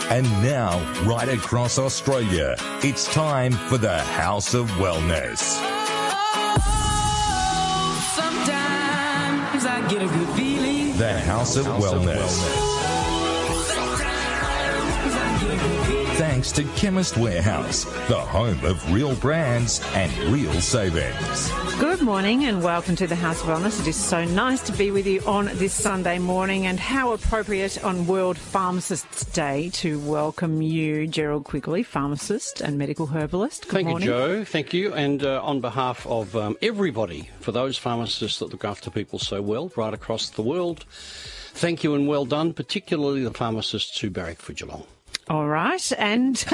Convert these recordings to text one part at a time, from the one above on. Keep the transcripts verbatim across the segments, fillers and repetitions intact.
And now, right across Australia, it's time for the House of Wellness. Sometimes I get a good feeling. The House of Wellness. Thanks to Chemist Warehouse, the home of real brands and real savings. Good morning and welcome to the House of Wellness. It is so nice to be with you on this Sunday morning, and how appropriate on World Pharmacists Day to welcome you, Gerald Quigley, pharmacist and medical herbalist. Good Thank morning. you, Jo. Thank you. And uh, on behalf of um, everybody, for those pharmacists that look after people so well right across the world, thank you and well done, particularly the pharmacists who barrack for Geelong. All right, and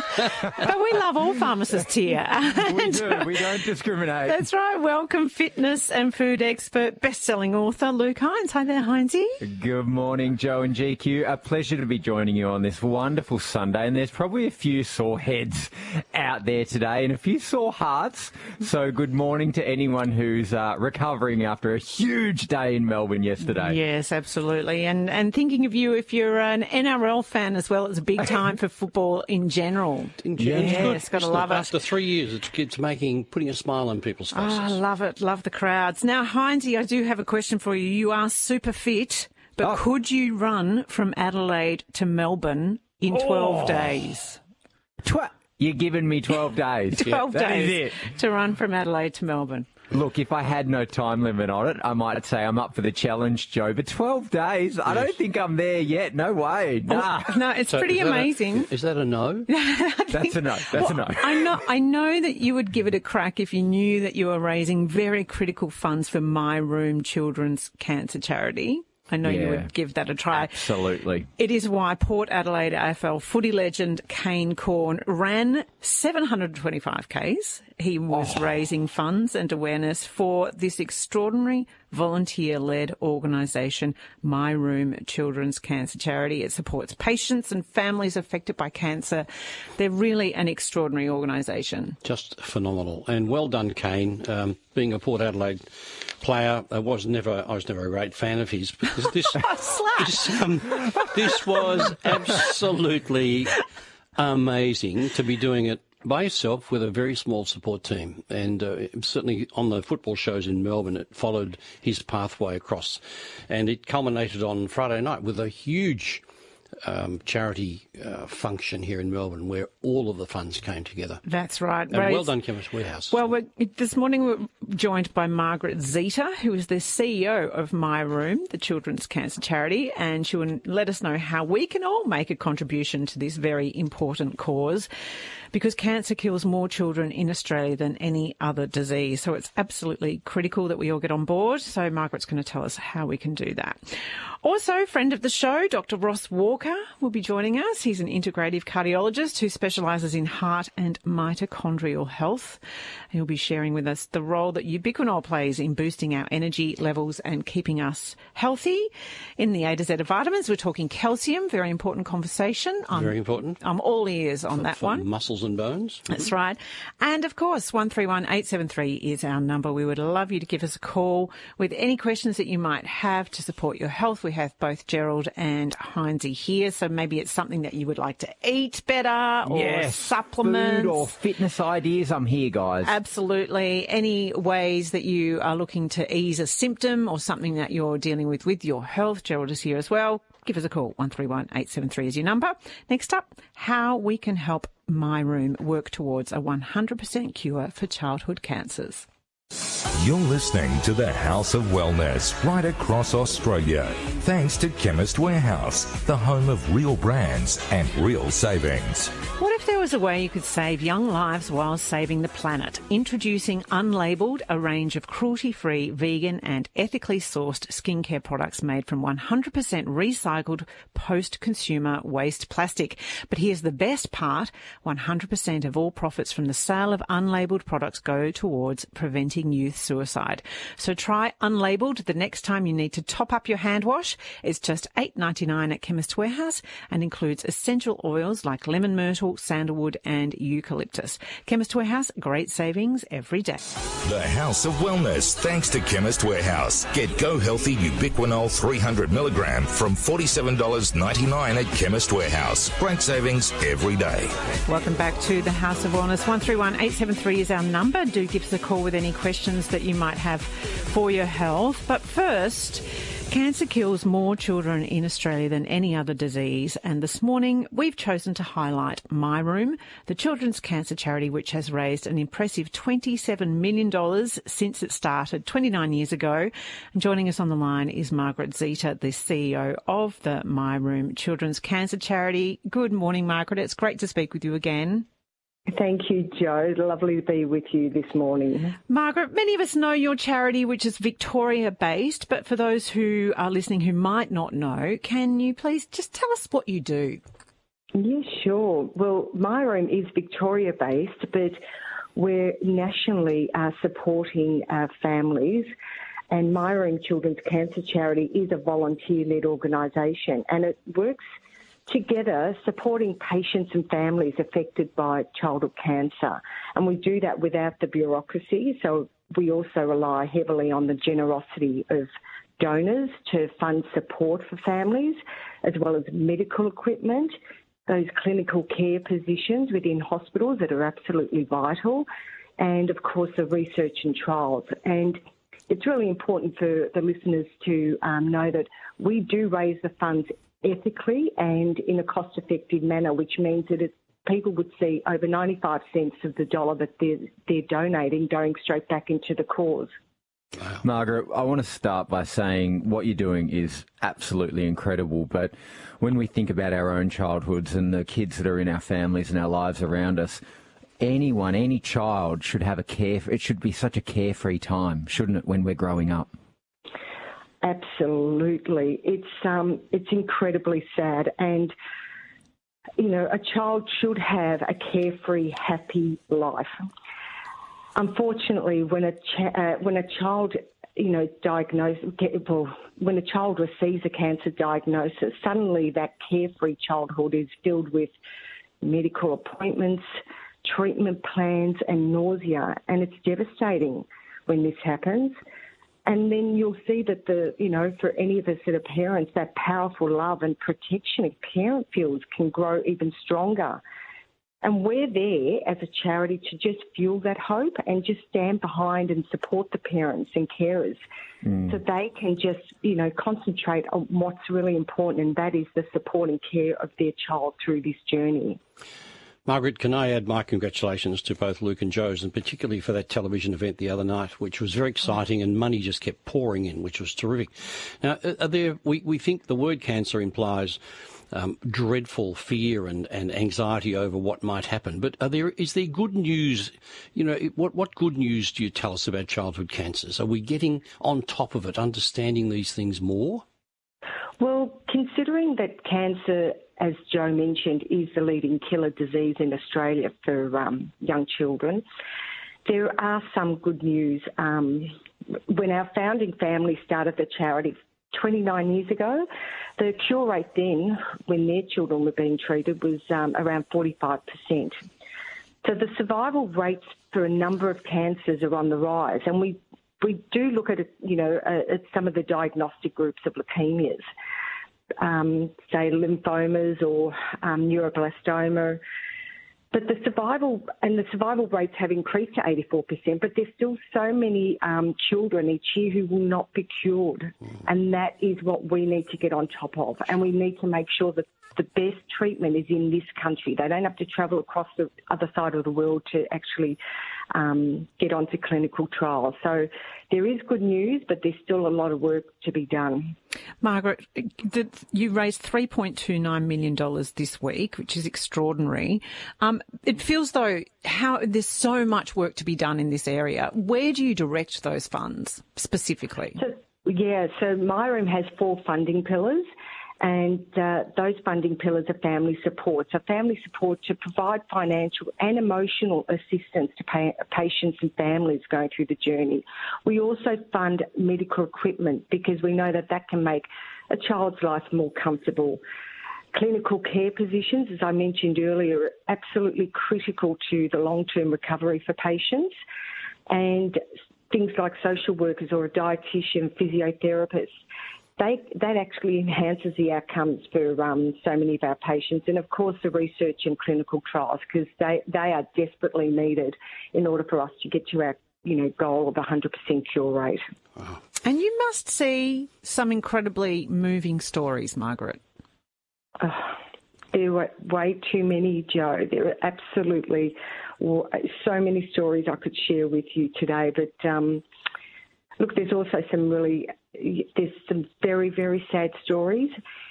but we love all pharmacists here. We do. We don't discriminate. That's right. Welcome, fitness and food expert, best-selling author Luke Hines. Hi there, Hinesy. Good morning, Jo and G Q. A pleasure to be joining you on this wonderful Sunday. And there's probably a few sore heads out there today and a few sore hearts. So good morning to anyone who's uh, recovering after a huge day in Melbourne yesterday. Yes, absolutely. And and thinking of you if you're an N R L fan as well. It's a big time for football in general. In general, yeah, good, it's got to love it. After three years, it's, it's making, putting a smile on people's faces. Oh, I love it. Love the crowds. Now, Hinesy, I do have a question for you. You are super fit, but Oh. could you run from Adelaide to Melbourne in twelve Oh. days? Tw- You're giving me twelve days. twelve Yeah, that is days it. to run from Adelaide to Melbourne. Look, if I had no time limit on it, I might say I'm up for the challenge, Joe. But twelve days, I don't think I'm there yet. No way. Nah. No, it's So pretty is that a- amazing. is that a no? That's a no. That's a no. I know, I know that you would give it a crack if you knew that you were raising very critical funds for My Room Children's Cancer Charity. I know you Yeah. would give that a try. Absolutely. It is why Port Adelaide A F L footy legend Kane Corn ran seven hundred twenty-five kays. He was raising funds and awareness for this extraordinary volunteer-led organisation, My Room Children's Cancer Charity. It supports patients and families affected by cancer. They're really an extraordinary organisation. Just phenomenal. And well done, Kane. Um, being a Port Adelaide player, I was never, I was never a great fan of his. Because this, this, um, this was absolutely amazing to be doing it by yourself with a very small support team. And uh, certainly on the football shows in Melbourne, it followed his pathway across. And it culminated on Friday night with a huge um, charity uh, function here in Melbourne where all of the funds came together. That's right. And well Raised- done, Chemist Warehouse. Well, we're, this morning we're joined by Margaret Zeta, who is the C E O of My Room, the children's cancer charity, and she will let us know how we can all make a contribution to this very important cause, because cancer kills more children in Australia than any other disease. So it's absolutely critical that we all get on board. So Margaret's going to tell us how we can do that. Also, friend of the show, Doctor Ross Walker will be joining us. He's an integrative cardiologist who specialises in heart and mitochondrial health. He'll be sharing with us the role that ubiquinol plays in boosting our energy levels and keeping us healthy. In the A to Z of vitamins, we're talking calcium, very important conversation. I'm, Very important. I'm all ears on For- that for one. Muscles and bones. That's right. And of course, one three one eight seven three is our number. We would love you to give us a call with any questions that you might have to support your health. We have both Gerald and Hinesy here, so maybe it's something that you would like to eat better or Yes, supplements. food or fitness ideas, I'm here, guys. Absolutely. Any ways that you are looking to ease a symptom or something that you're dealing with with your health, Gerald is here as well. Give us a call. one three one eight seven three is your number. Next up, how we can help My Room work towards a one hundred percent cure for childhood cancers. You're listening to the House of Wellness right across Australia. Thanks to Chemist Warehouse, the home of real brands and real savings. What if there was a way you could save young lives while saving the planet? Introducing Unlabelled, a range of cruelty-free, vegan and ethically sourced skincare products made from one hundred percent recycled post-consumer waste plastic. But here's the best part. one hundred percent of all profits from the sale of unlabelled products go towards preventing youth suicide. So try Unlabelled the next time you need to top up your hand wash. It's just eight dollars ninety-nine at Chemist Warehouse and includes essential oils like lemon myrtle, sandalwood, sandalwood and eucalyptus. Chemist Warehouse, great savings every day. The House of Wellness, thanks to Chemist Warehouse. Get Go Healthy Ubiquinol three hundred milligram from forty-seven dollars ninety-nine at Chemist Warehouse. Great savings every day. Welcome back to the House of Wellness. one three one eight seven three is our number. Do give us a call with any questions that you might have for your health. But first, cancer kills more children in Australia than any other disease, and this morning we've chosen to highlight My Room, the children's cancer charity which has raised an impressive twenty-seven million dollars since it started twenty-nine years ago. And joining us on the line is Margaret Zita, the C E O of the My Room Children's Cancer Charity. Good morning, Margaret. It's great to speak with you again. Thank you, Jo. Lovely to be with you this morning. Margaret, many of us know your charity, which is Victoria-based, but for those who are listening who might not know, can you please just tell us what you do? Yeah, sure. Well, My Room is Victoria-based, but we're nationally uh, supporting uh, families, and My Room Children's Cancer Charity is a volunteer-led organisation, and it works together supporting patients and families affected by childhood cancer. And we do that without the bureaucracy, so we also rely heavily on the generosity of donors to fund support for families, as well as medical equipment, those clinical care positions within hospitals that are absolutely vital, and of course the research and trials. And it's really important for the listeners to um, know that we do raise the funds ethically and in a cost-effective manner, which means that it, people would see over ninety-five cents of the dollar that they're, they're donating going straight back into the cause. Wow. Margaret, I want to start by saying what you're doing is absolutely incredible, but when we think about our own childhoods and the kids that are in our families and our lives around us, anyone, any child should have a care, it should be such a carefree time, shouldn't it, when we're growing up? Absolutely. It's um, it's incredibly sad. And, you know, a child should have a carefree, happy life. Unfortunately, when a cha- uh, when a child, you know, diagnosed, well, when a child receives a cancer diagnosis, suddenly that carefree childhood is filled with medical appointments, treatment plans and nausea. And it's devastating when this happens. And then you'll see that the, you know, for any of us that are parents, that powerful love and protection a parent feels can grow even stronger. And we're there as a charity to just fuel that hope and just stand behind and support the parents and carers mm. so they can just, you know, concentrate on what's really important, and that is the support and care of their child through this journey. Margaret, can I add my congratulations to both Luke and Joe's, and particularly for that television event the other night, which was very exciting, and money just kept pouring in, which was terrific. Now, are there, we, we think the word cancer implies um, dreadful fear and, and anxiety over what might happen, but are there, is there good news? You know, what, what good news do you tell us about childhood cancers? Are we getting on top of it, understanding these things more? Well, considering that cancer, as Joe mentioned, is the leading killer disease in Australia for um, young children, there are some good news. Um, when our founding family started the charity twenty-nine years ago, the cure rate then, when their children were being treated, was um, around forty-five percent. So the survival rates for a number of cancers are on the rise, and we we do look at, you know, at some of the diagnostic groups of leukemias. Um, say lymphomas or um, neuroblastoma. But the survival and the survival rates have increased to eighty-four percent, but there's still so many um, children each year who will not be cured. Mm. And that is what we need to get on top of. And we need to make sure that the best treatment is in this country. They don't have to travel across the other side of the world to actually um, get onto clinical trials. So there is good news, but there's still a lot of work to be done. Margaret, you raised three point two nine million dollars this week, which is extraordinary. Um, it feels though how there's so much work to be done in this area. Where do you direct those funds specifically? So, yeah, so My Room has four funding pillars. And uh, those funding pillars are family support. So family support to provide financial and emotional assistance to pay, patients and families going through the journey. We also fund medical equipment because we know that that can make a child's life more comfortable. clinical care positions, as I mentioned earlier, are absolutely critical to the long-term recovery for patients. And things like social workers or a dietitian, physiotherapist, they, that actually enhances the outcomes for um, so many of our patients. And, of course, the research and clinical trials, because they, they are desperately needed in order for us to get to our, you know, goal of one hundred percent cure rate. Wow. And you must see some incredibly moving stories, Margaret. Oh, there were way too many, Jo. There are absolutely well, so many stories I could share with you today. But, um, look, there's also some really, there's some very, very sad stories,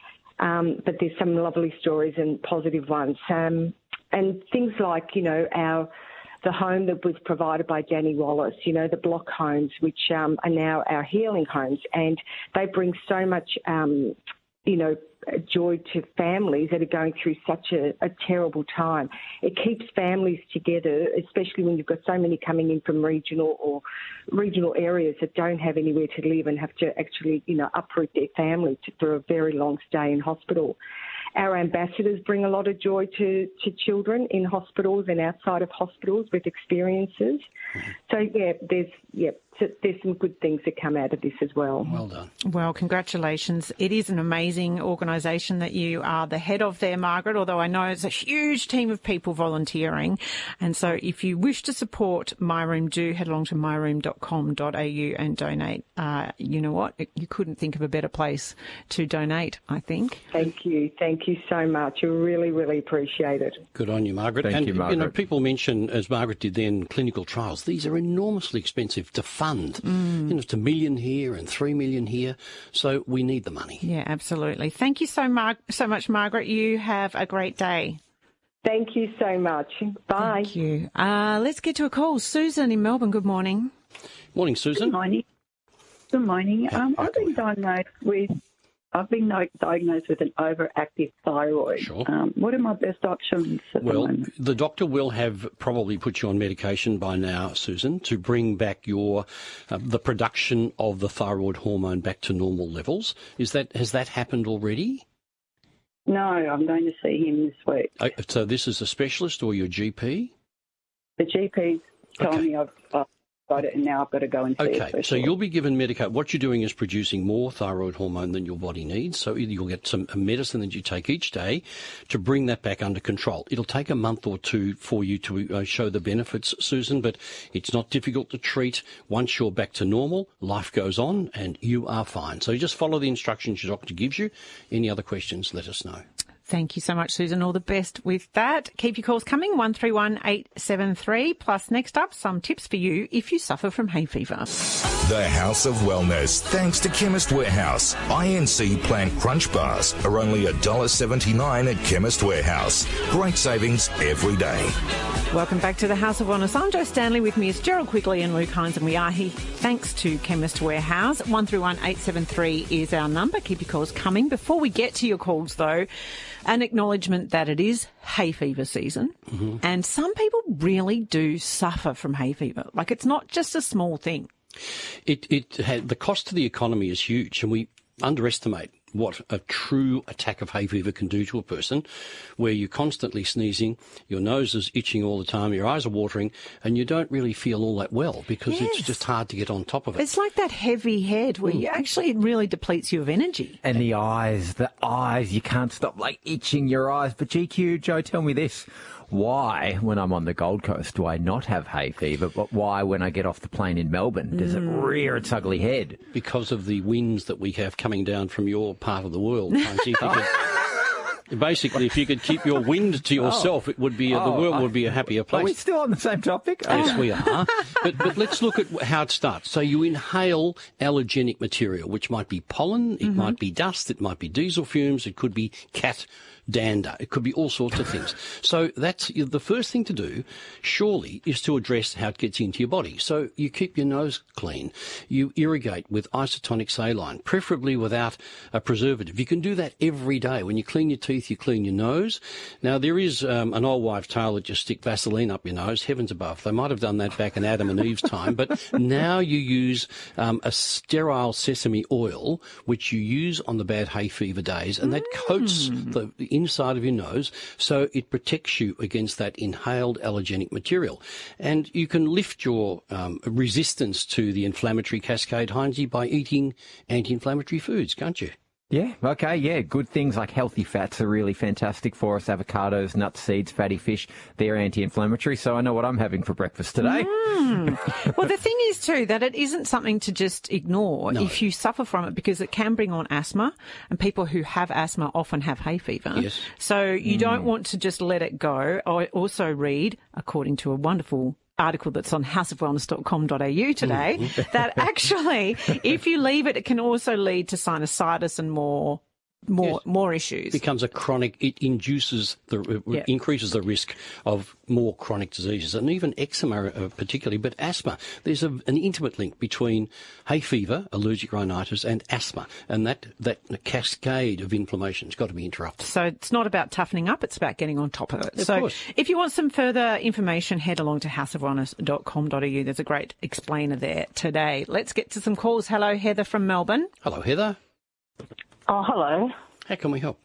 um, but there's some lovely stories and positive ones. Um, and things like, you know, our the home that was provided by Danny Wallace, you know, the block homes, which um, are now our healing homes, and they bring so much, um, you know, joy to families that are going through such a, a terrible time. It keeps families together, especially when you've got so many coming in from regional or regional areas that don't have anywhere to live and have to actually, you know, uproot their family to, for a very long stay in hospital. Our ambassadors bring a lot of joy to, to children in hospitals and outside of hospitals with experiences. So, yeah, there's yeah, so there's some good things that come out of this as well. Well done. Well, congratulations. It is an amazing organisation that you are the head of there, Margaret, although I know it's a huge team of people volunteering. And so if you wish to support My Room, do head along to my room dot com dot a u and donate. Uh, you know what? You couldn't think of a better place to donate, I think. Thank you. Thank you so much. I really, really appreciate it. Good on you, Margaret. Thank and, you, Margaret. You know, people mention, as Margaret did then, clinical trials. These are enormously expensive to fund. Mm. You know, it's a million here and three million here. So we need the money. Yeah, absolutely. Thank you so, Mar- so much, Margaret. You have a great day. Thank you so much. Bye. Thank you. Uh, let's get to a call. Susan in Melbourne, good morning. Morning, Susan. Good morning. Good morning. Um, I've been diagnosed with I've been diagnosed with an overactive thyroid. Sure. Um, what are my best options at well, the moment? The doctor will have probably put you on medication by now, Susan, to bring back your uh, the production of the thyroid hormone back to normal levels. Is that has that happened already? No, I'm going to see him this week. Uh, so this is a specialist or your G P? The G P told Okay. me I've uh, got it, and now I've got to go and see a Okay, specialist. so you'll be given medication. What you're doing is producing more thyroid hormone than your body needs. So either you'll get some a medicine that you take each day to bring that back under control. It'll take a month or two for you to uh, show the benefits, Susan, but it's not difficult to treat. Once you're back to normal, life goes on and you are fine. So you just follow the instructions your doctor gives you. Any other questions, let us know. Thank you so much, Susan. All the best with that. Keep your calls coming, one three one eight seven three. Plus, next up, some tips for you if you suffer from hay fever. The House of Wellness, thanks to Chemist Warehouse. I N C Plant Crunch Bars are only one dollar seventy-nine at Chemist Warehouse. Great savings every day. Welcome back to the House of Wellness. I'm Jo Stanley. With me is Gerald Quigley and Luke Hines, and we are here thanks to Chemist Warehouse. one three one eight seven three is our number. Keep your calls coming. Before we get to your calls, though, an acknowledgement that it is hay fever season, mm-hmm. and some people really do suffer from hay fever. Like, it's not just a small thing. It, it had, the cost to the economy is huge, and we underestimate what a true attack of hay fever can do to a person, where you're constantly sneezing, your nose is itching all the time, your eyes are watering, and you don't really feel all that well because Yes. it's just hard to get on top of it. It's like that heavy head where you actually, it really depletes you of energy. And the eyes, the eyes, you can't stop like itching your eyes. But G Q, Joe, tell me this. Why, when I'm on the Gold Coast, do I not have hay fever? But why, when I get off the plane in Melbourne, does it rear its ugly head? Because of the winds that we have coming down from your part of the world. If you could, basically, if you could keep your wind to yourself, it would be, uh, the Oh, world I- would be a happier place. Are we still on the same topic? Yes, we are. But, but let's look at how it starts. So you inhale allergenic material, which might be pollen, it might be dust, it might be diesel fumes, it could be cat dander, it could be all sorts of things. So that's the first thing to do, surely, is to address how it gets into your body. So you keep your nose clean. You irrigate with isotonic saline, preferably without a preservative. You can do that every day. When you clean your teeth, underneath, you clean your nose. Now, there is um, an old wives' tale that just stick Vaseline up your nose, heavens above. They might have done that back in Adam and Eve's time, but now you use um, a sterile sesame oil, which you use on the bad hay fever days, and that coats Mm. the, the inside of your nose, so it protects you against that inhaled allergenic material. And you can lift your um, resistance to the inflammatory cascade, Heinzie, by eating anti-inflammatory foods, can't you? Yeah, okay, yeah. Good things like healthy fats are really fantastic for us. Avocados, nuts, seeds, fatty fish, they're anti-inflammatory, so I know what I'm having for breakfast today. Mm. Well, the thing is, too, that it isn't something to just ignore No. if you suffer from it, because it can bring on asthma, and people who have asthma often have hay fever. Yes. So you mm. don't want to just let it go. I also read, according to a wonderful article that's on house of wellness dot com dot a u today, mm-hmm. that actually, if you leave it, it can also lead to sinusitis and more more yes. more issues. It becomes a chronic, it induces the, it yeah. increases the risk of more chronic diseases, and even eczema uh, particularly, but asthma. There's a, an intimate link between hay fever, allergic rhinitis, and asthma, and that, that cascade of inflammation has got to be interrupted. So it's not about toughening up, it's about getting on top of it. Of so course. If you want some further information, head along to house of wellness dot com dot a u. There's a great explainer there today. Let's get to some calls. Hello, Heather from Melbourne. Hello, Heather. Oh, hello. How can we help?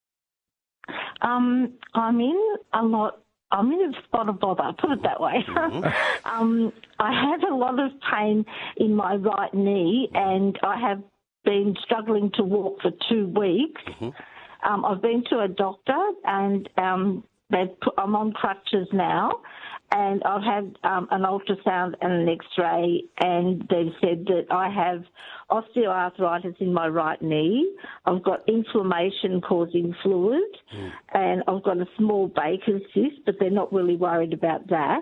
Um, I'm in a lot. I'm in a spot of bother, put it that way. Mm-hmm. um, I have a lot of pain in my right knee, and I have been struggling to walk for two weeks. Mm-hmm. Um, I've been to a doctor, and um, they've put, I'm on crutches now. And I've had um, an ultrasound and an X-ray, and they've said that I have osteoarthritis in my right knee. I've got inflammation causing fluid, mm. and I've got a small Baker's cyst, but they're not really worried about that.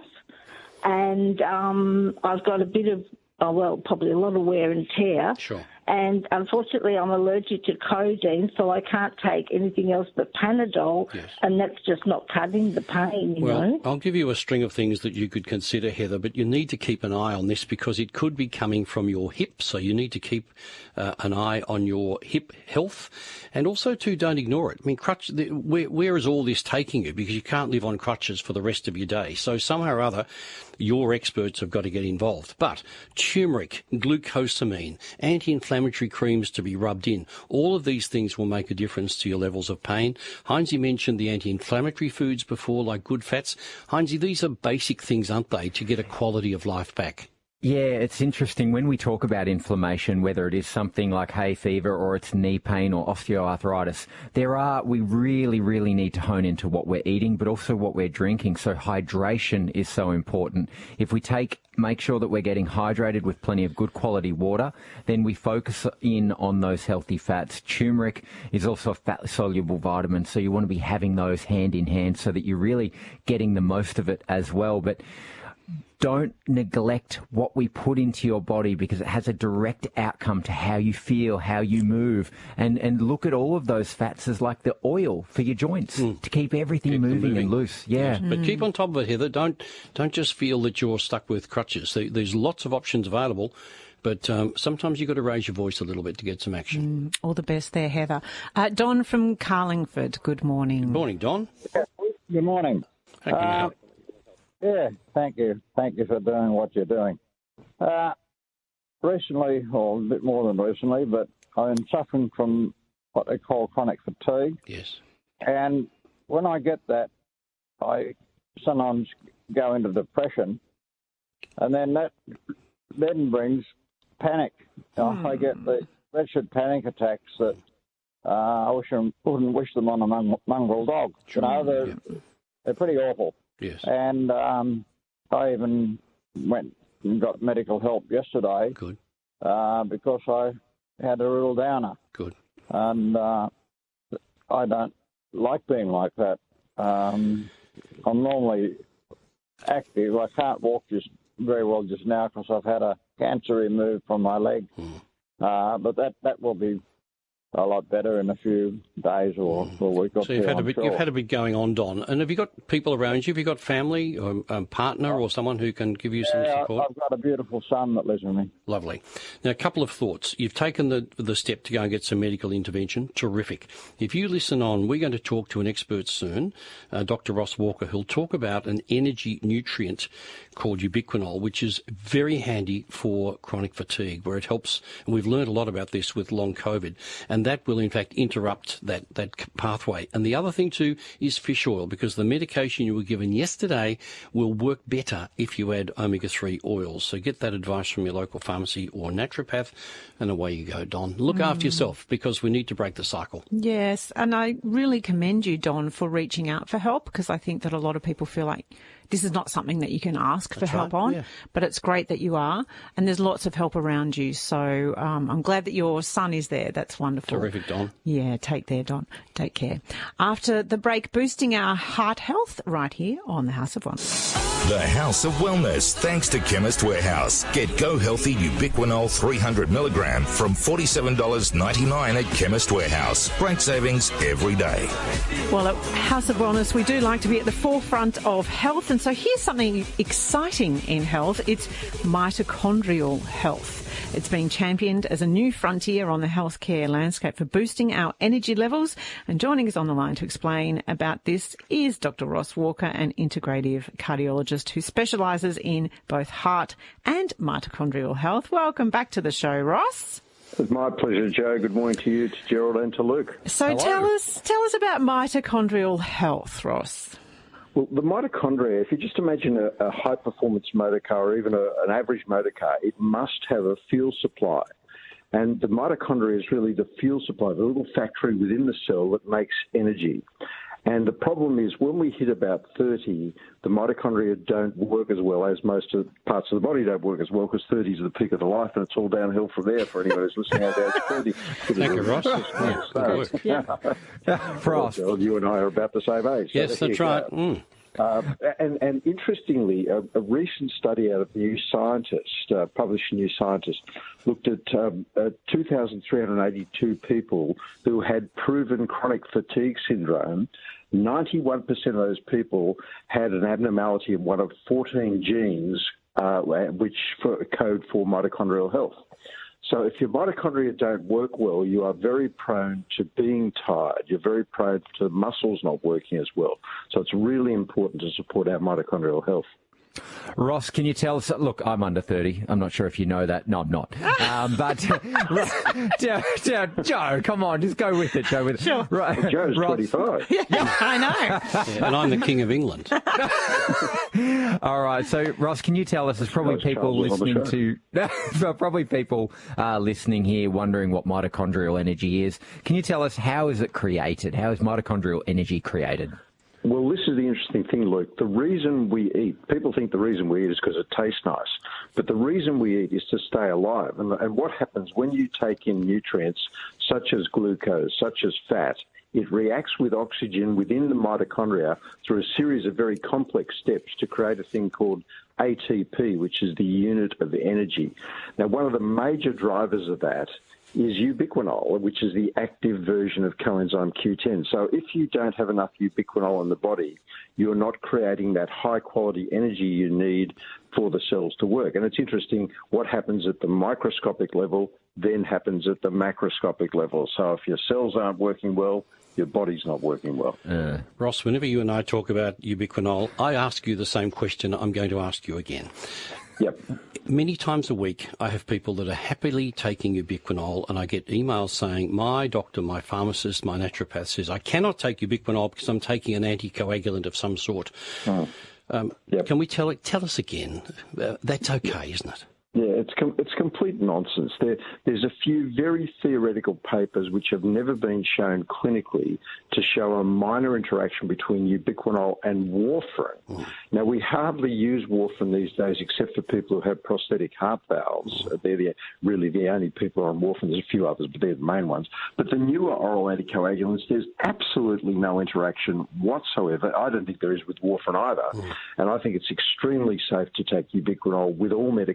And um, I've got a bit of, oh, well, probably a lot of wear and tear. Sure. And unfortunately, I'm allergic to codeine, so I can't take anything else but Panadol, yes. and that's just not cutting the pain, you well, know. I'll give you a string of things that you could consider, Heather, but you need to keep an eye on this because it could be coming from your hip, so you need to keep uh, an eye on your hip health. And also, too, don't ignore it. I mean, crutch, the, where, where is all this taking you? Because you can't live on crutches for the rest of your day. So somehow or other, your experts have got to get involved. But turmeric, glucosamine, anti-inflammatory creams to be rubbed in, all of these things will make a difference to your levels of pain. Heinzie mentioned the anti-inflammatory foods before, like good fats. Heinzie, these are basic things, aren't they, to get a quality of life back? Yeah, it's interesting when we talk about inflammation, whether it is something like hay fever or it's knee pain or osteoarthritis, there are, we really, really need to hone into what we're eating, but also what we're drinking. So hydration is so important. If we take, make sure that we're getting hydrated with plenty of good quality water, then we focus in on those healthy fats. Turmeric is also a fat-soluble vitamin, so you want to be having those hand in hand so that you're really getting the most of it as well. But don't neglect what we put into your body because it has a direct outcome to how you feel, how you move. And, and look at all of those fats as like the oil for your joints mm. to keep everything keep moving, moving and loose. Yeah. Yes, but mm. keep on top of it, Heather. Don't, don't just feel that you're stuck with crutches. There's lots of options available. But um, sometimes you've got to raise your voice a little bit to get some action. Mm, all the best there, Heather. Uh, Don from Carlingford, good morning. Good morning, Don. Good morning. How can you help? Yeah, thank you. Thank you for doing what you're doing. Uh, recently, or a bit more than recently, but I've been suffering from what they call chronic fatigue. Yes. And when I get that, I sometimes go into depression, and then that then brings panic. Hmm. I get the wretched panic attacks that uh, I wish I wouldn't wish them on a mon- mongrel dog. Sure. You know, they're, yeah. they're pretty awful. Yes. And um, I even went and got medical help yesterday. Good. Uh, because I had a real downer. Good. And uh, I don't like being like that. Um, I'm normally active. I can't walk just very well just now because I've had a cancer removed from my leg. Mm. Uh, but that, that will be a lot better in a few days or a week or so you've two. had, a bit, sure. you've had a bit going on, Don. And have you got people around you? Have you got family or a partner or someone who can give you yeah, some support? I've got a beautiful son that lives with me. Lovely. Now, a couple of thoughts. You've taken the the step to go and get some medical intervention. Terrific. If you listen on, we're going to talk to an expert soon, uh, Doctor Ross Walker, who'll talk about an energy nutrient called ubiquinol, which is very handy for chronic fatigue, where it helps, and we've learned a lot about this with long COVID, and that will in fact interrupt that, that pathway. And the other thing too is fish oil, because the medication you were given yesterday will work better if you add omega three oils. So get that advice from your local pharmacy or naturopath, and away you go, Don. Look mm. after yourself, because we need to break the cycle. Yes, and I really commend you, Don, for reaching out for help, because I think that a lot of people feel like this is not something that you can ask That's for help right, on, yeah. but it's great that you are, and there's lots of help around you. So um, I'm glad that your son is there. That's wonderful. Terrific, Don. Yeah, take care, Don. Take care. After the break, boosting our heart health right here on the House of Wellness. The House of Wellness, thanks to Chemist Warehouse. Get Go Healthy Ubiquinol three hundred milligram from forty-seven dollars ninety-nine at Chemist Warehouse. Great savings every day. Well, at House of Wellness, we do like to be at the forefront of health. And so here's something exciting in health. It's mitochondrial health. It's being championed as a new frontier on the healthcare landscape for boosting our energy levels. And joining us on the line to explain about this is Doctor Ross Walker, an integrative cardiologist who specialises in both heart and mitochondrial health. Welcome back to the show, Ross. It's my pleasure, Joe. Good morning to you, to Gerald and to Luke. So Hello. tell us, tell us about mitochondrial health, Ross. Well, the mitochondria, if you just imagine a, a high-performance motor car or even a, an average motor car, it must have a fuel supply. And the mitochondria is really the fuel supply, the little factory within the cell that makes energy. And the problem is when we hit about thirty, the mitochondria don't work as well, as most of the parts of the body don't work as well, because thirty is the peak of the life, and it's all downhill from there for anyone who's listening out there. thirty. Thank you, Ross. Yeah. Yeah. Ross. Well, you and I are about the same age. Yes, so that's right. Mm. Uh, and, and interestingly, a, a recent study out of New Scientist, uh, published in New Scientist, looked at um, uh, two thousand three hundred eighty-two people who had proven chronic fatigue syndrome. ninety-one percent of those people had an abnormality in one of fourteen genes, uh, which for, code for mitochondrial health. So if your mitochondria don't work well, you are very prone to being tired. You're very prone to muscles not working as well. So it's really important to support our mitochondrial health. Ross, can you tell us? Look, I'm under thirty. I'm not sure if you know that. No, I'm not. Um, but Joe, Joe, Joe, come on, just go with it. Go with it. Sure. Right. Well, Joe's Ross. twenty-five. Yeah, I know. Yeah, and I'm the King of England. All right. So, Ross, can you tell us? There's probably people listening to, probably people uh, listening here wondering what mitochondrial energy is. Can you tell us how is it created? How is mitochondrial energy created? Well, this is the interesting thing, Luke. The reason we eat, people think the reason we eat is because it tastes nice, but the reason we eat is to stay alive. And, and what happens when you take in nutrients such as glucose, such as fat, it reacts with oxygen within the mitochondria through a series of very complex steps to create a thing called A T P, which is the unit of energy. Now, one of the major drivers of that is ubiquinol, which is the active version of coenzyme Q ten. So if you don't have enough ubiquinol in the body, you're not creating that high-quality energy you need for the cells to work. And it's interesting, what happens at the microscopic level then happens at the macroscopic level. So if your cells aren't working well, your body's not working well. Uh, Ross, whenever you and I talk about ubiquinol, I ask you the same question I'm going to ask you again. Yep. Many times a week, I have people that are happily taking ubiquinol, and I get emails saying, my doctor, my pharmacist, my naturopath says, I cannot take ubiquinol because I'm taking an anticoagulant of some sort. Oh. Um, yep. Can we tell it? Tell us again. Uh, that's okay, isn't it? Yeah, it's com- it's complete nonsense. There, there's a few very theoretical papers which have never been shown clinically to show a minor interaction between ubiquinol and warfarin. Mm. Now, we hardly use warfarin these days except for people who have prosthetic heart valves. Mm. They're the, really the only people on warfarin. There's a few others, but they're the main ones. But the newer oral anticoagulants, there's absolutely no interaction whatsoever. I don't think there is with warfarin either. Mm. And I think it's extremely safe to take ubiquinol with all medications.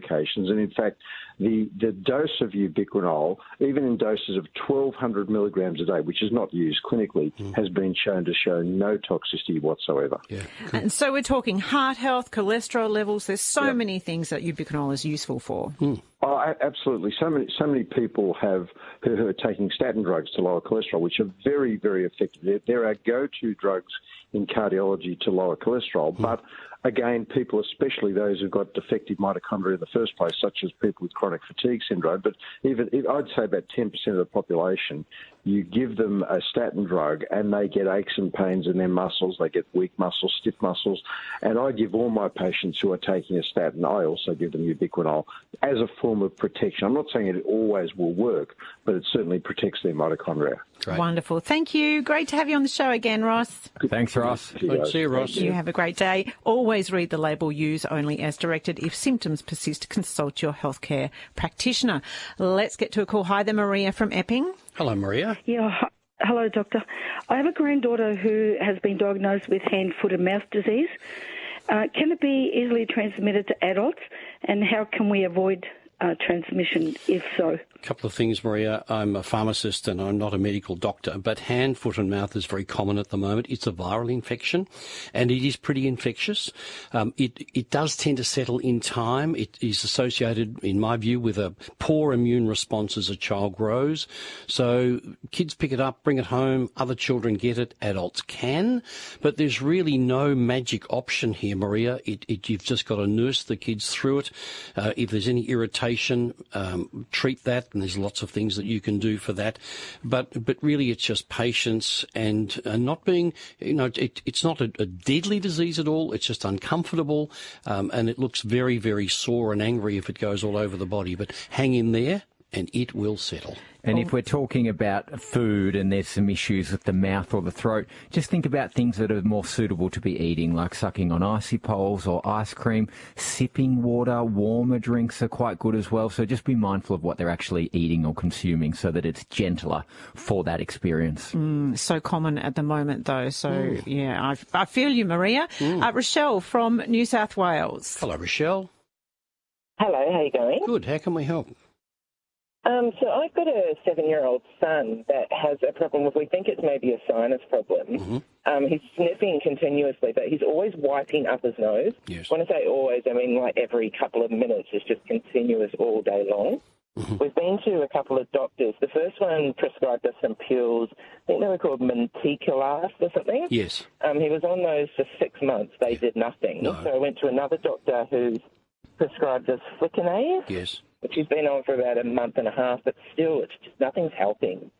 And in fact, the, the dose of ubiquinol, even in doses of twelve hundred milligrams a day, which is not used clinically, mm. has been shown to show no toxicity whatsoever. Yeah. And so we're talking heart health, cholesterol levels. There's so yep. many things that ubiquinol is useful for. Mm. Oh, absolutely. So many, so many people have who, who are taking statin drugs to lower cholesterol, which are very, very effective. They're, they're our go-to drugs in cardiology to lower cholesterol. Mm. But again, people, especially those who've got defective mitochondria in the first place, such as people with chronic fatigue syndrome, but even I'd say about ten percent of the population, you give them a statin drug and they get aches and pains in their muscles, they get weak muscles, stiff muscles. And I give all my patients who are taking a statin, I also give them ubiquinol as a form of protection. I'm not saying it always will work, but it certainly protects their mitochondria. Great. Wonderful. Thank you. Great to have you on the show again, Ross. Thanks, Ross. Good to see you, Ross. You have a great day. Always read the label, use only as directed. If symptoms persist, consult your healthcare practitioner. Let's get to a call. Hi there, Maria from Epping. Hello, Maria. Yeah, hello, doctor. I have a granddaughter who has been diagnosed with hand, foot and mouth disease. Uh, can it be easily transmitted to adults, and how can we avoid uh, transmission if so? A couple of things, Maria. I'm a pharmacist and I'm not a medical doctor, but hand, foot and mouth is very common at the moment. It's a viral infection and it is pretty infectious. Um, it, it does tend to settle in time. It is associated, in my view, with a poor immune response as a child grows. So kids pick it up, bring it home, other children get it, adults can, but there's really no magic option here, Maria. It, it, you've just got to nurse the kids through it. Uh, if there's any irritation, um, treat that. And there's lots of things that you can do for that. But but really it's just patience and uh, not being, you know, it, it's not a, a deadly disease at all. It's just uncomfortable um, and it looks very, very sore and angry if it goes all over the body. But hang in there and it will settle. And if we're talking about food and there's some issues with the mouth or the throat, just think about things that are more suitable to be eating, like sucking on icy poles or ice cream. Sipping water, warmer drinks are quite good as well. So just be mindful of what they're actually eating or consuming so that it's gentler for that experience. Mm, so common at the moment, though. So, mm. yeah, I, I feel you, Maria. Mm. Uh, Rochelle from New South Wales. Hello, Rochelle. Hello, how are you going? Good. How can we help? Um, so I've got a seven-year-old son that has a problem with, we think it's maybe a sinus problem. Mm-hmm. Um, he's sniffing continuously, but he's always wiping up his nose. Yes. When I say always, I mean like every couple of minutes. It's just continuous all day long. Mm-hmm. We've been to a couple of doctors. The first one prescribed us some pills. I think they were called Menticulast or something. Yes. Um, he was on those for six months. They did nothing. No. So I went to another doctor who's prescribed us Fliconase. Yes. Which he's been on for about a month and a half, but still, it's just nothing's helping.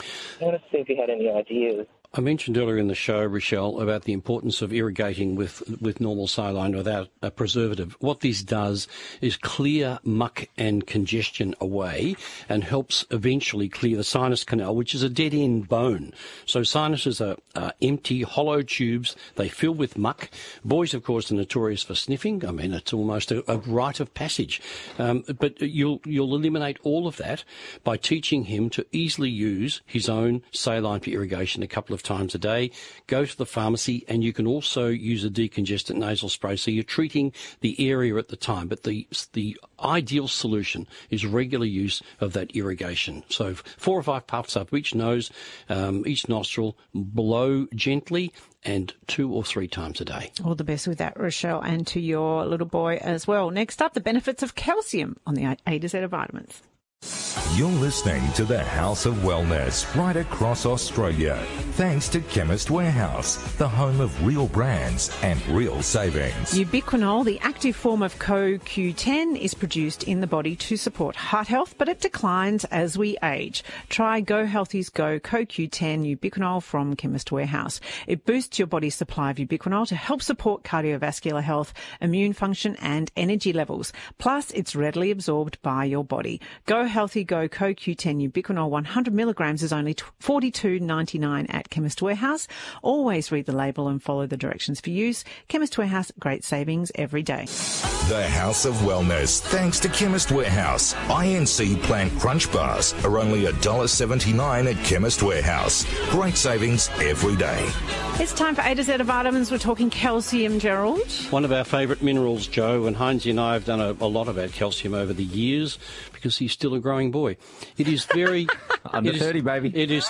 I want to see if you had any ideas. I mentioned earlier in the show, Rochelle, about the importance of irrigating with, with normal saline without a preservative. What this does is clear muck and congestion away and helps eventually clear the sinus canal, which is a dead-end bone. So sinuses are, are empty, hollow tubes. They fill with muck. Boys, of course, are notorious for sniffing. I mean, it's almost a, a rite of passage. Um, but you'll, you'll eliminate all of that by teaching him to easily use his own saline for irrigation a couple of times a day. Go to the pharmacy and you can also use a decongestant nasal spray. So you're treating the area at the time, but the the ideal solution is regular use of that irrigation. So four or five puffs up each nose, um, each nostril, blow gently and two or three times a day. All the best with that, Rochelle, and to your little boy as well. Next up, the benefits of calcium on the A to Z of vitamins. You're listening to the House of Wellness right across Australia. Thanks to Chemist Warehouse, the home of real brands and real savings. Ubiquinol, the active form of C O Q ten, is produced in the body to support heart health, but it declines as we age. Try Go Healthy's Go C O Q ten Ubiquinol from Chemist Warehouse. It boosts your body's supply of ubiquinol to help support cardiovascular health, immune function and energy levels. Plus, it's readily absorbed by your body. Go Healthy Go Co Q ten Ubiquinol one hundred milligrams is only forty-two ninety-nine at Chemist Warehouse. Always read the label and follow the directions for use. Chemist Warehouse, great savings every day. The House of Wellness, thanks to Chemist Warehouse. I N C Plant Crunch Bars are only one dollar seventy-nine at Chemist Warehouse. Great savings every day. It's time for A to Z of vitamins. We're talking calcium, Gerald. One of our favourite minerals, Joe, and Heinzie and I have done a, a lot about calcium over the years because he's still a growing boy. It is very... Under it is, thirty, baby. It is,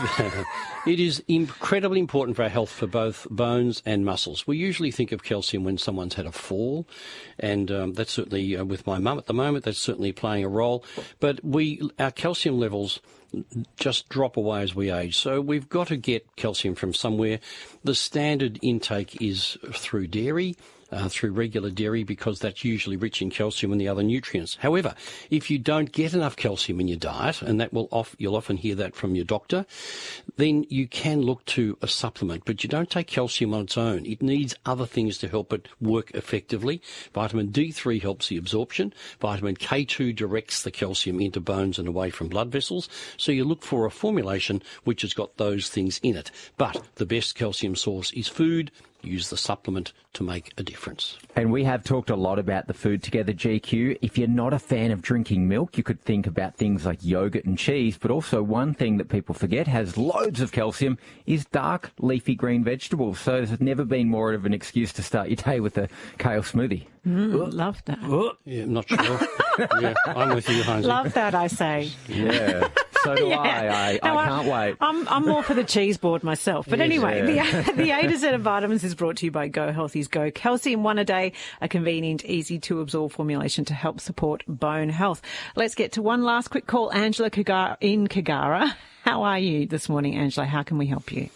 it is incredibly important for our health for both bones and muscles. We usually think of calcium when someone's had a fall, and um, that's certainly, uh, with my mum at the moment, that's certainly playing a role. But we, our calcium levels just drop away as we age. So we've got to get calcium from somewhere. The standard intake is through dairy, uh, through regular dairy, because that's usually rich in calcium and the other nutrients. However, if you don't get enough calcium in your diet, and that will off, you'll often hear that from your doctor, then you can look to a supplement. But you don't take calcium on its own. It needs other things to help it work effectively. Vitamin D three helps the absorption. Vitamin K two directs the calcium into bones and away from blood vessels. So you look for a formulation which has got those things in it. But the best calcium source is food. Use the supplement to make a difference. And we have talked a lot about the food together, G Q. If you're not a fan of drinking milk, you could think about things like yogurt and cheese, but also one thing that people forget has loads of calcium is dark leafy green vegetables. So there's never been more of an excuse to start your day with a kale smoothie. Mm, love that. Yeah, I'm not sure. Yeah, I'm with you, Heinzie. Love that, I say. Yeah. So do Yeah. I. I, No, I can't wait. I'm, I'm more for the cheese board myself. But Yes, anyway, yeah. the, the A to Z of vitamins is brought to you by Go Healthy's Go Calcium One a Day, a convenient, easy to absorb formulation to help support bone health. Let's get to one last quick call. Angela Kagara, in Kagara. How are you this morning, Angela? How can we help you?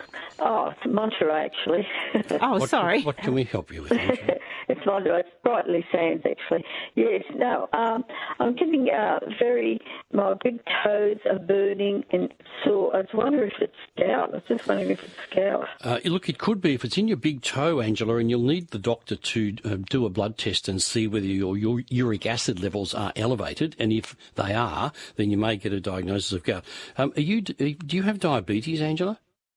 Oh, it's Monterey, actually. Oh, What- sorry. What can we help you with, Angela? It's Monterey. It's Brightly Sands, actually. Yes, no, um, I'm getting uh, very, my big toes are burning and sore. I was wondering if it's gout. I was just wondering if it's gout. Uh, look, it could be if it's in your big toe, Angela, and you'll need the doctor to uh, do a blood test and see whether your, your uric acid levels are elevated. And if they are, then you may get a diagnosis of gout. Um, are you? Do you have diabetes, Angela?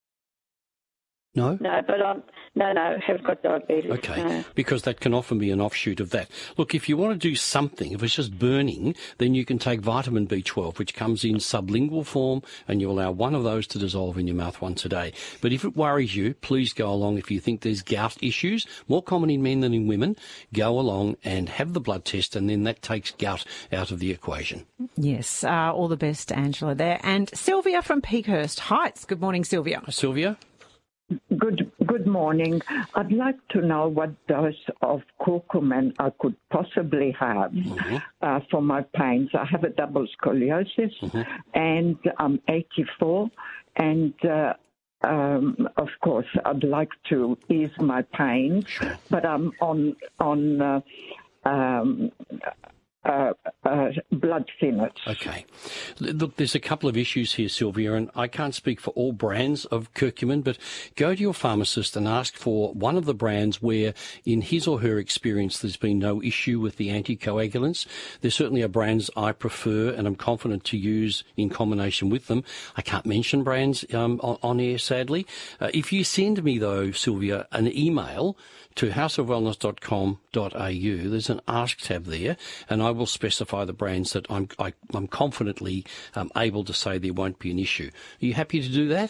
No? No, but I'm, no, no, haven't got diabetes. Okay, No. because that can often be an offshoot of that. Look, if you want to do something, if it's just burning, then you can take vitamin B twelve, which comes in sublingual form, and you allow one of those to dissolve in your mouth once a day. But if it worries you, please go along. If you think there's gout issues, more common in men than in women, go along and have the blood test, and then that takes gout out of the equation. Yes, uh, all the best, Angela, there. And Sylvia from Peakhurst Heights. Good morning, Sylvia. Sylvia? Good good morning. I'd like to know what dose of curcumin I could possibly have Mm-hmm. uh, for my pains. I have a double scoliosis, Mm-hmm. and I'm eighty-four, and uh, um, of course I'd like to ease my pain, but I'm on on uh, um, uh, uh, blood thinners. Okay. Look, there's a couple of issues here, Sylvia, and I can't speak for all brands of curcumin, but go to your pharmacist and ask for one of the brands where, in his or her experience, there's been no issue with the anticoagulants. There certainly are brands I prefer and I'm confident to use in combination with them. I can't mention brands um, on, on air, sadly. Uh, if you send me, though, Sylvia, an email to house of wellness dot com dot a u, there's an Ask tab there, and I will specify the brands that I'm, I, I'm confidently um, able to say there won't be an issue. Are you happy to do that?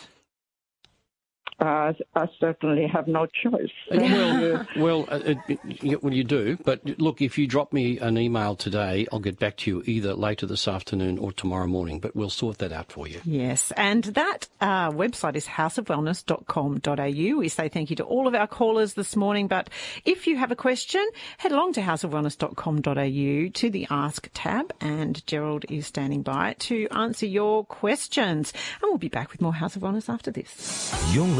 Uh, I certainly have no choice. Well, well, uh, it, it, well, you do. But look, if you drop me an email today, I'll get back to you either later this afternoon or tomorrow morning. But we'll sort that out for you. Yes, and that uh, website is house of wellness dot com dot a u. We say thank you to all of our callers this morning, but if you have a question, head along to house of wellness dot com dot a u to the Ask tab, and Gerald is standing by to answer your questions. And we'll be back with more House of Wellness after this. You're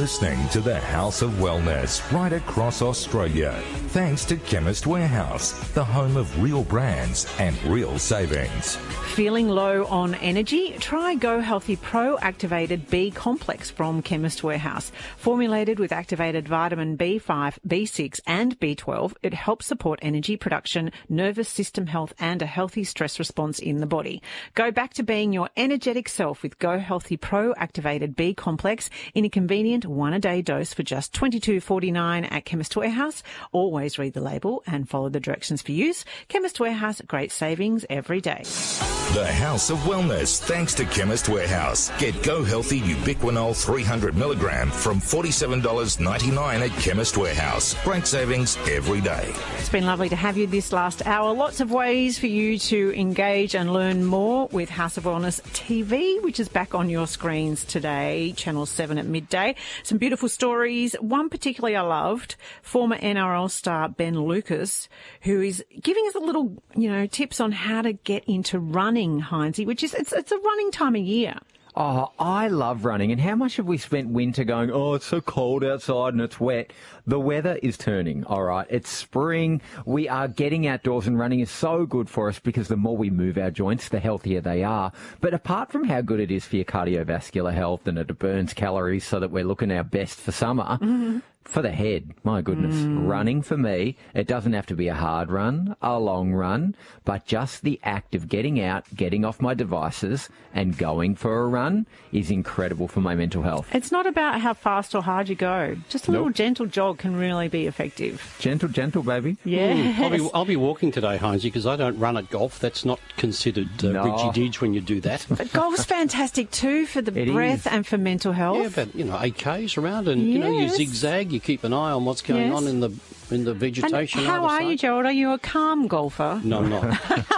listening to the House of Wellness right across Australia. Thanks to Chemist Warehouse, the home of real brands and real savings. Feeling low on energy? Try Go Healthy Pro Activated B Complex from Chemist Warehouse. Formulated with activated vitamin B five, B six and B twelve, it helps support energy production, nervous system health and a healthy stress response in the body. Go back to being your energetic self with Go Healthy Pro Activated B Complex in a convenient one-a-day dose for just twenty-two forty-nine at Chemist Warehouse. Always read the label and follow the directions for use. Chemist Warehouse, great savings every day. The House of Wellness, thanks to Chemist Warehouse. Get Go Healthy Ubiquinol three hundred milligram from forty-seven dollars ninety-nine at Chemist Warehouse. Great savings every day. It's been lovely to have you this last hour. Lots of ways for you to engage and learn more with House of Wellness T V, which is back on your screens today, Channel seven at midday. Some beautiful stories. One particularly I loved, former N R L star Ben Lucas, who is giving us a little, you know, tips on how to get into running, Heinzie, which is, it's, it's a running time of year. Oh, I love running. And how much have we spent winter going, oh, it's so cold outside and it's wet? The weather is turning, all right? It's spring. We are getting outdoors, and running is so good for us because the more we move our joints, the healthier they are. But apart from how good it is for your cardiovascular health and it burns calories so that we're looking our best for summer, mm-hmm. for the head, my goodness, mm. running for me, it doesn't have to be a hard run, a long run, but just the act of getting out, getting off my devices and going for a run is incredible for my mental health. It's not about how fast or hard you go. Just a nope. little gentle jog can really be effective. Gentle, gentle, baby. Yeah. Mm, I'll, be, I'll be walking today, Heinzie, because I don't run at golf. That's not considered uh, no. ridgy-dig when you do that. But golf's fantastic too for the it breath is. and for mental health. Yeah, but, you know, eight Ks around and, yes. you know, you zigzag, you keep an eye on what's going yes. on in the in the vegetation. And how are side. you, Gerald? Are you a calm golfer? No, I'm not.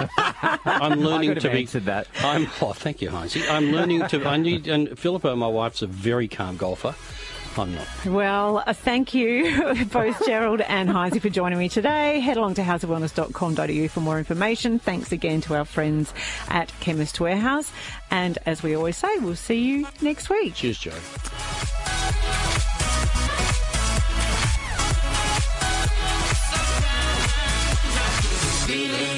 I'm learning I could to have be. answered that. I'm. Oh, thank you, Heinzie. I'm learning to. I need. And Philippa, my wife's a very calm golfer. I'm not. Well, uh, thank you, both Gerald and Heinzie, for joining me today. Head along to house of wellness dot com dot a u for more information. Thanks again to our friends at Chemist Warehouse. And as we always say, we'll see you next week. Cheers, Joe. Feeling